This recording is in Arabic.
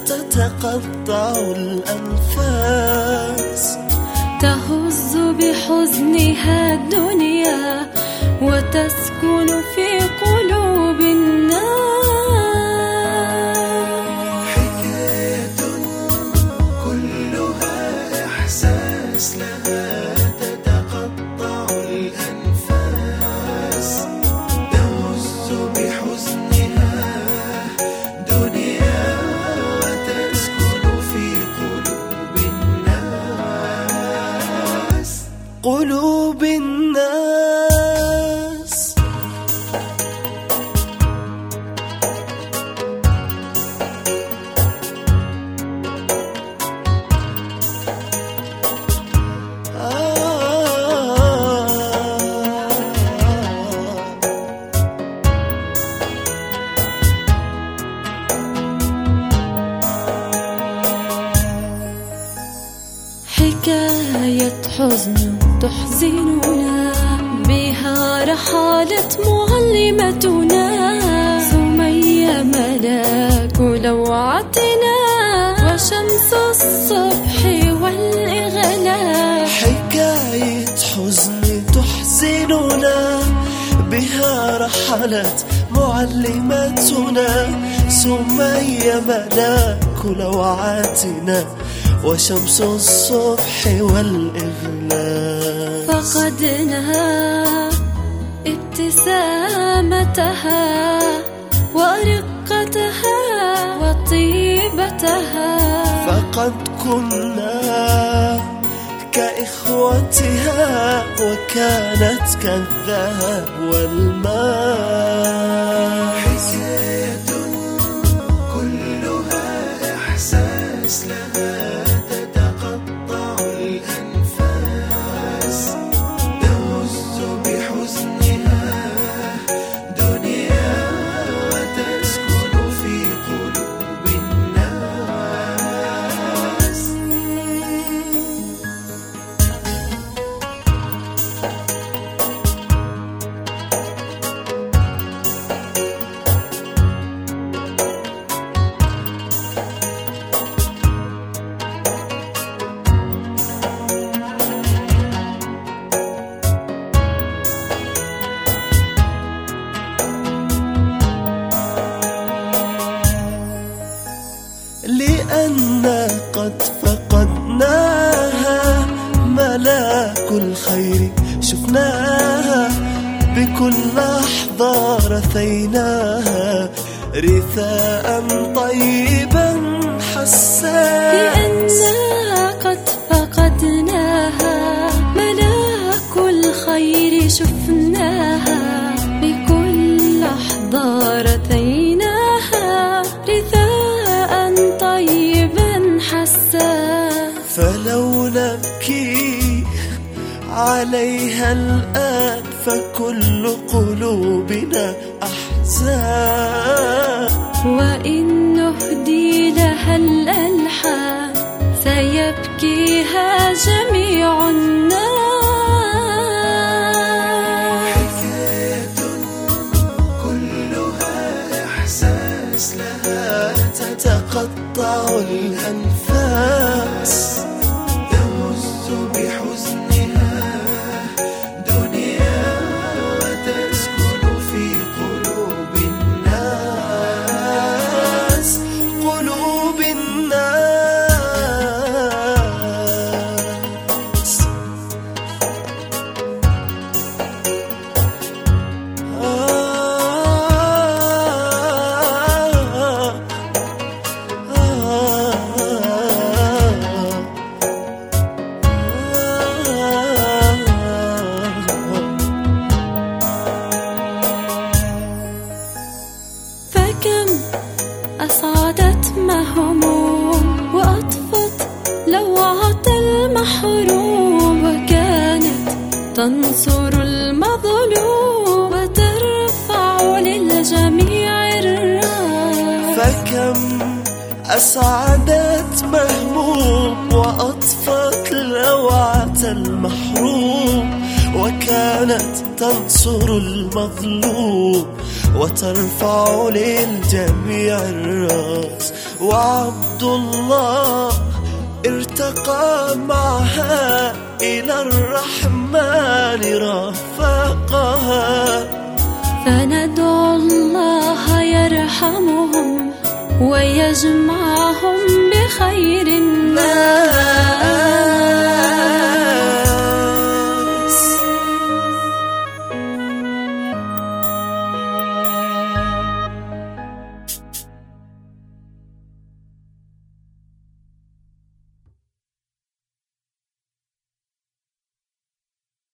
تتقطع الأنفاس، تهز بحزنها الدنيا وتسكن في قلوب الناس. حكاية كلها إحساس، لها تتقطع الأنفاس، تهز بحزنها دنيا وتسكن في قلوب الناس. قلوب الناس. حكاية حزن تحزننا، بها رحلت معلمتنا سمية ملاك لوعتنا وشمس الصبح والإغلاق. حكاية حزن تحزننا، بها رحلت معلمتنا سمية ملاك لوعتنا وشمس الصبح والإغلاق. فقدنا ابتسامتها ورقتها وطيبتها، فقد كنا كإخوتها وكانت كالذهب والماء. حكاية كلها إحساس، لها تتقطع الأنفاس، تهز بحزنها دنيا وتسكن في قلوب الناس. لأننا قد فقدناها، ملاك الخير شفناها، بكل لحظة رثيناها رثاء طيبا حساس. لأننا قد فقدناها، ملاك الخير شفناها، بكل لحظة رثيناها رثاء طيبا حساس. فلو نبكي عليها الآن فكل قلوبنا أحزان، وإن نهدي لها الألحان سيبكيها جميع الناس. حكاية كلها إحساس، لها تتقطع الأنفاس، تهز بحزنها دنيا وتسكن في قلوب الناس. قلوب الناس. فكم أسعدت مهموم وأطفت لوعة المحروم، وكانت تنصر المظلوم وترفع للجميع الراس. فكم أسعدت مهموم وأطفت لوعة المحروم، وكانت تنصر المظلوم وترفع للجميع الرأس. وعبد الله ارتقى معها إلى الرحمن رفقها. فندعو الله يرحمهم ويجمعهم بخير الناس.